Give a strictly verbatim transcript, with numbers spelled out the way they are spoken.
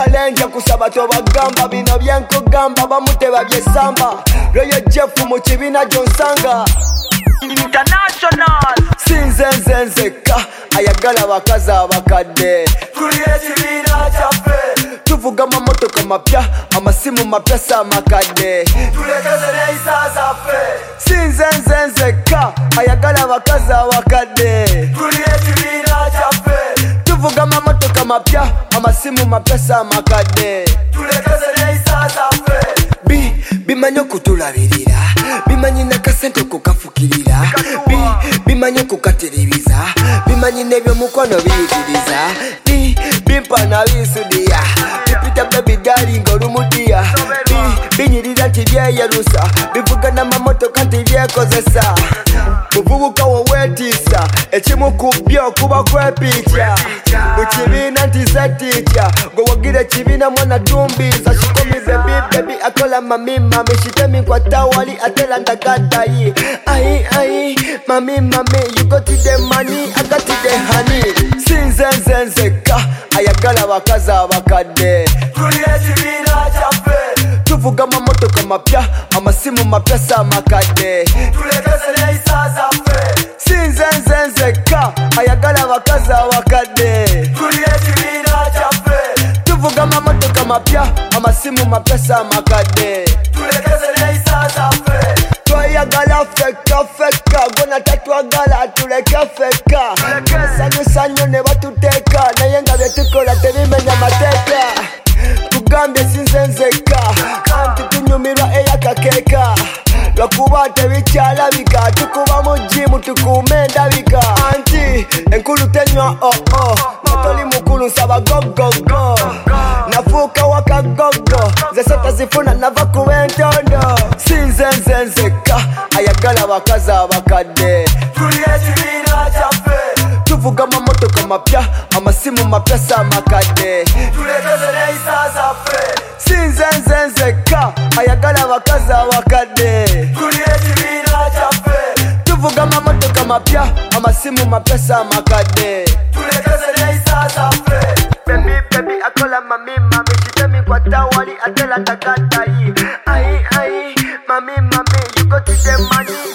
kale nja kusaba tobagamba bino byenkugamba bamuteba byesamba Royo Jeff mu kibiina gyonsanga International sinze nze nzekka ayagala abakazi abakadde tuli ekibiina kyaffe tuvuga amamotoka mapya amasimu mapya saamakadde tulekeze n'ensa zaffe sinze nze nzekka ayagala abakazi abakadde tuli ekibiina kyaffe tuvuga amamotoka mapya amasimu mapya saamakadde tulekeze n'ensa zaffe bi bimanyi okutulabirira bimanyi nakasente okukafukirira bi bimanyi okukatereriza bimanyi n'ebyomukwano biyitiriza bi bimpa nabisudiya bipita baby darling olumudiya bi binyirira nti byeyerusa bivuga n'amamotoka nti byekozesa muvubuka woweetiisa ekimu ku byo kuba kwepiikya mu kibiina nti zetiikya gwewagira ekibiina mwana tumbiza kikomi bebi bebi akola mami mami shitemi kwa tawali atela ndakatayi ayi ayi mami mami you got the money I got the honey sinze nze nzekka ayagala abakazi abakadde tuli ekibiina kyaffe tuvuga amamotoka mapya amasimu mapya saamakadde tulekeze n'ensa zaffe sinze nze nzekka ayagala abakazi abakadde tuli ekibiina kyaffe tuvuga amamotoka mapya amasimu mapya saamakadde tulekeze n'ensa zaffe twayagala feka feka gona tatwagala tuleke feka sanyusa nnyo ne batuteeka naye nga byetukola tebimenya mateeka tugambye sinze nzekka anti tunyumirwa eyakakeeka lwakuba tebikyalabika tukuba mu jimu tukuume endabika anti enkulu tenywa oo natoli mukulu nsaba gogogo nafuuka wakagogo nze setazifuna nava kuba entondo sinze nze nzekka ayagala abakazi abakadde tuli ekibiina kyaffe tuvuga amamotoka mapya amasimu mapya saamakadde tulekeze n'ensa zaffe sinze nze nzekka ayagala abakazi abakadde tuli ekibiina kyaffe tuvuga amamotoka mapya amasimu mapya saamakadde tulekeze n'ensa zaffe bebi bebi akola mami mami shitemi kwa tawali atela ndakatayi ayi ayi mami mami you got the money